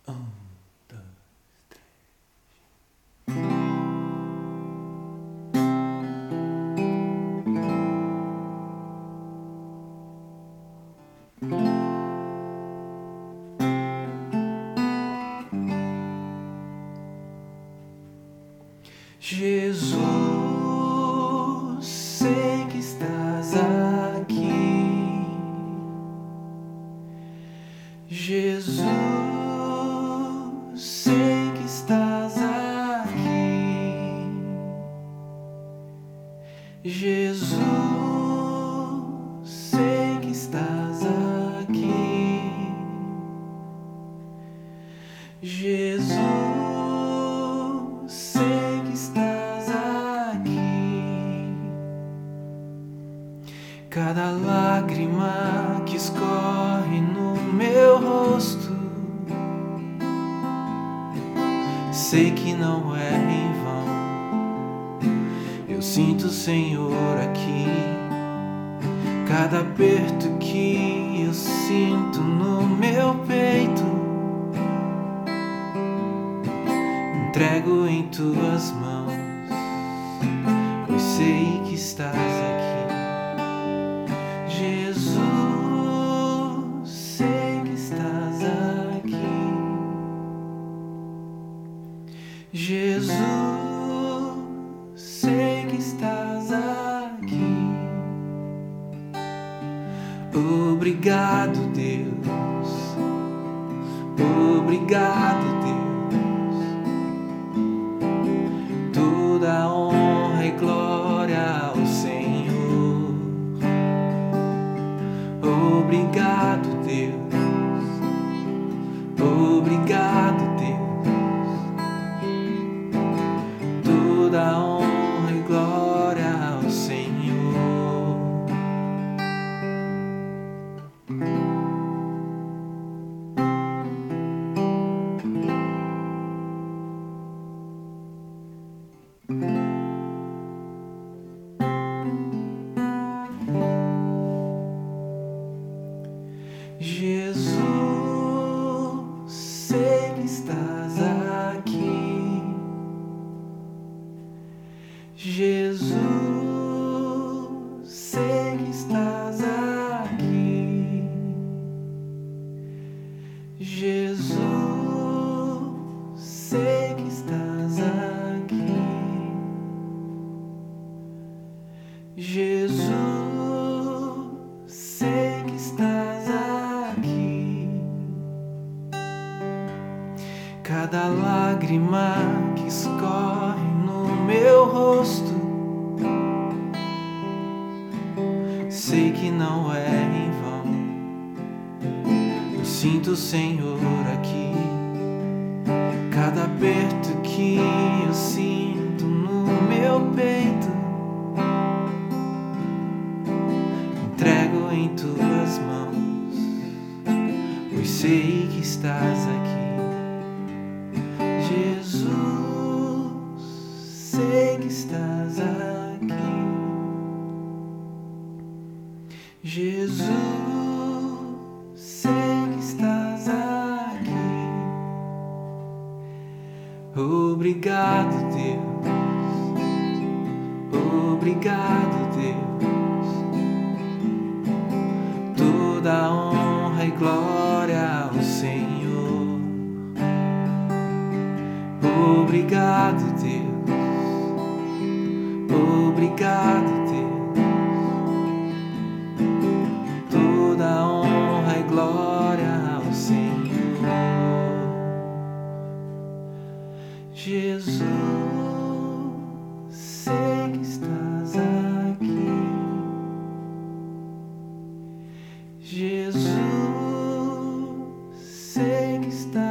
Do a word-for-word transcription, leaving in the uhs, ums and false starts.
Um, dois, Jesus, sei que estás aqui. Jesus, sei que estás aqui. Jesus, sei que estás aqui. Jesus, sei que estás aqui. Cada lágrima que escorre no meu rosto, sei que não é em vão. Eu sinto o Senhor aqui. Cada aperto que eu sinto no meu peito, entrego em tuas mãos, pois sei que estás aqui. Jesus, sei que estás aqui. Jesus, sei que estás aqui. Obrigado, Deus. Obrigado, Deus. Toda honra e glória ao Senhor. Obrigado, Deus. Obrigado, Deus. Toda honra e glória ao Senhor. Jesus, sei que estás aqui. Jesus, sei que estás aqui. Jesus, sei que estás aqui. Jesus, sei que estás aqui. Cada lágrima que escorre no meu rosto, sei que não é em vão. Eu sinto o Senhor aqui. Cada aperto que eu sinto no meu peito, entrego em tuas mãos, pois sei que estás aqui. Jesus, sei que estás aqui. Jesus, sei que estás aqui. Obrigado, Deus. Obrigado, Deus. Toda honra e glória ao Senhor. Obrigado, Deus. Obrigado, Deus. Toda honra e glória ao Senhor. Jesus, sei que estás aqui. Jesus, sei que estás